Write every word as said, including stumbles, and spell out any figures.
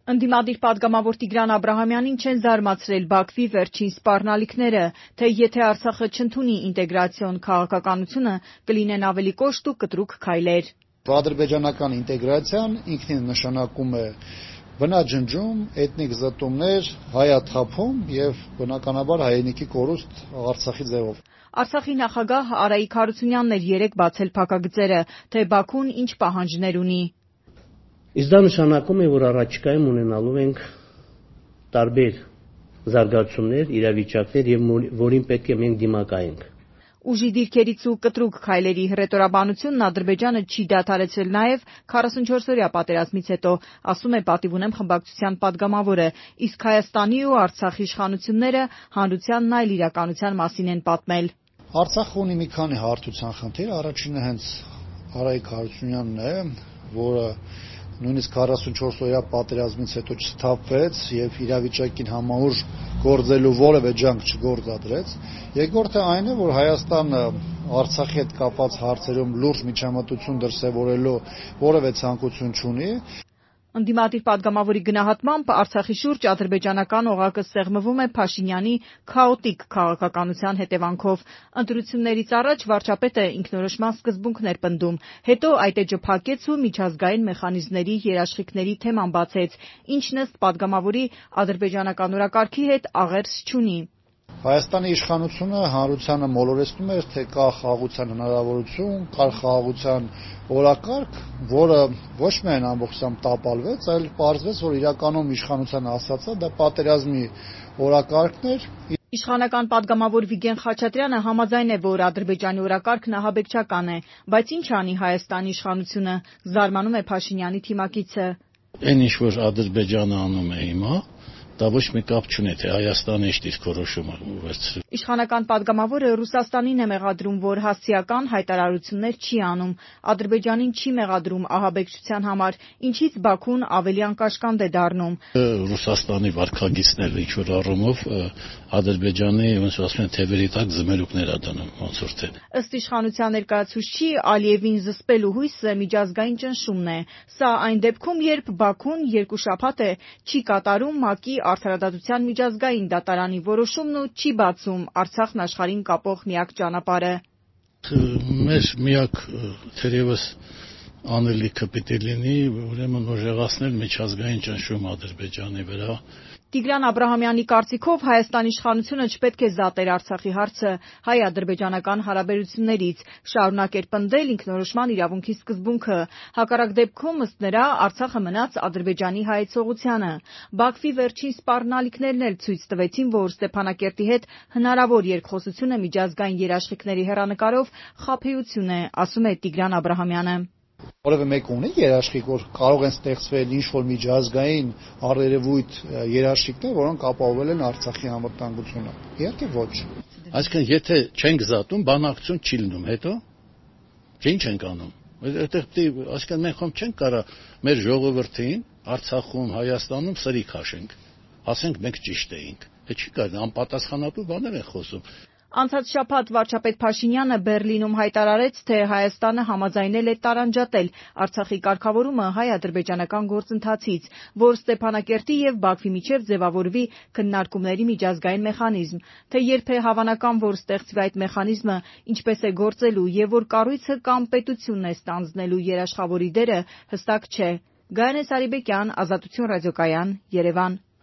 Ընդդիմադիր պատգամավոր Տիգրան Աբրահամյանին չեն զարմացրել Բաքվի վերջին սպառնալիքները, թե եթե Արցախը չընդունի ինտեգրացիոն քաղաքականությունը, կլինեն ավելի կոշտ ու կտրուկ քայլեր։ Ադրբեջանական ինտեգրացիան ինքնին նշանակում է բնաջնջում, էթնիկ զտումներ, հայաթափում եւ բնականաբար հայրենիքի կորուստ Արցախի ձևով։ Արցախի նախագահ Արայիկ Հարությունյանն էր երեկ բացել փակագծերը, թե Բաքուն ինչ պահանջներ ունի։ Իսկ դա նշանակում է, որ առաջիկայում ունենալու ենք տարբեր զարգացումներ, իրավիճակներ եւ որին պետք է մենք դիմակայենք։ Ուժի դիրքերից ու կտրուկ քայլերի հռետորաբանությունն Ադրբեջանը չի դադարեցրել նաև քառասունչորսօրյա պատերազմից հետո, ասում է Պատիվ ունեմ խմբակցության պատգամավորը, իսկ Հայաստանի ու Արցախի իշխանությունները հանրությանն այլ իրականության մասին են պատմել։ Արցախը ունի մի քանի հարթության խնդիր, առաջինը հենց Արայիկ Հարությունյանն է, որը նույնիսկ քառասունչորսօրյա պատերազմից հետո չսթափվեց եւ իրավիճակին համահունչ գործելու որևէ ջանք չգործադրեց։ Երկրորդը այն է, որ Հայաստանը Արցախի հետ կապված հարցերում լուրջ միջամտություն դրսևորելու որևէ ցանկություն չունի։ Ընդդիմադիր պատգամավորի գնահատմամբ Արցախի շուրջ ադրբեջանական օղակը սեղմվում է Փաշինյանի քաոտիկ քաղաքականության հետևանքով։ Ընտրություններից առաջ վարչապետը ինքնորոշման սկզբունքներ պնդում, հետո այդ էջը փակեց ու միջազգային մեխանիզմների երաշխիքների թեման բացեց, ինչն ըստ պատգամավորի ադրբեջանական օրակարգի հետ աղերս չունի։ Հայաստանի իշխանությունը հանրությանը մոլորեցնում էր, թե կա խաղաղության հնարավորություն, կա խաղաղության օրակարգ, որը ոչ միայն ամբողջությամբ տապալվեց, այլ պարզվեց, որ իրականում իշխանության ասածը դա պատերազմի օրակարգն էր։ Իշխանական պատգամավոր Վիգեն Խաչատրյանը համաձայն է, որ Ադրբեջանի օրակարգն ահաբեկչական է, բայց ինչ անի Հայաստանի իշխանությունը, զարմանում է Փաշինյանի թիմակիցը։ Այն ինչ որ Ադրբեջանը անում է հիմա, դա ոչ մի կապ չունի, թե Հայաստանը ինչ դիրքորոշում ունեցել։ Իշխանական պատգամավորը Ռուսաստանին է մեղադրում, որ հասցեական հայտարարություններ չի անում, Ադրբեջանին չի մեղադրում ահաբեկչության համար, ինչից Բաքուն ավելի անկաշկանդ է դառնում։ Ռուսաստանի վարքագիծները ինչ որ առումով Ադրբեջանի, ոնց ասում են, թևերի տակ զմերուկներ ա դնում, ոնց որ թե։ Ըստ իշխանության ներկայացուցչի, Ալիևին զսպելու հույսը միջազգային ճնշումն է։ Սա այն դեպքում, երբ Բաքուն երկու շաբաթ է չի կատարում ՄԱԿ-ի Արդարադատության միջազգային դատարանի որոշումն ու չի բացում Արցախն աշխարհին կապող միակ ճանապարհը։ Մեր միակ թերևս անելիքը պիտի լինի, ուրեմն ուժեղացնել միջազգային ճնշում Ադրբեջանի վրա։ Տիգրան Աբրահամյանի կարծիքով Հայաստանի իշխանությունը չպետք է զատեր Արցախի հարցը հայ-ադրբեջանական հարաբերություններից, շարունակեր պնդել ինքնորոշման իրավունքի սկզբունքը։ Հակառակ դեպքում, ըստ նրա, Արցախը մնաց Ադրբեջանի հայեցողությանը։ Բաքվի վերջին սպառնալիքներն էլ ցույց տվեցին, որ Ստեփանակերտի հետ հնարավոր երկխոսությունը միջազգային երաշխիքների հեռանկարով խաբեություն է, ասում է Տիգրան Աբրահամյանը։ Որևէ մեկ ունի երաշխիք, որ կարող են ստեղծվել ինչ-որ միջազգային առերևույթ երաշխիքներ, որոնք ապահովել են Արցախի անվտանգությունը։ Իհարկե ոչ։ Այսինքն, եթե չենք զատում, բանակցություն չի լինում, հետո ինչ ենք անում։ Այդտեղ պետք է, այսինքն մենք խոմ չենք կարա մեր ժողովրդին Արցախում, Հայաստանում սրի քաշենք։ Ասենք մենք ճիշտ էինք։ Դա չի կարելի, անպատասխանատու բաներ են խոսում։ Անցած շաբաթ վարչապետ Փաշինյանը Բեռլինում հայտարարեց, թե Հայաստանը համաձայնել է տարանջատել Արցախի կարգավորումը հայ-ադրբեջանական գործընթացից, որ Ստեփանակերտի եւ Բաքվի միջև ձևավորվի քննարկումների միջազգային մեխանիզմ, թե երբ է հավանական, որ ստեղծվի այդ մեխանիզմը, ինչպես է գործելու եւ որ կառույցը կամ պետությունն է ստանձնելու երաշխավորի դերը հստակ չէ։ Գայանե Սարիբեկյան, Ազատություն ռադիոկայան, Երևան։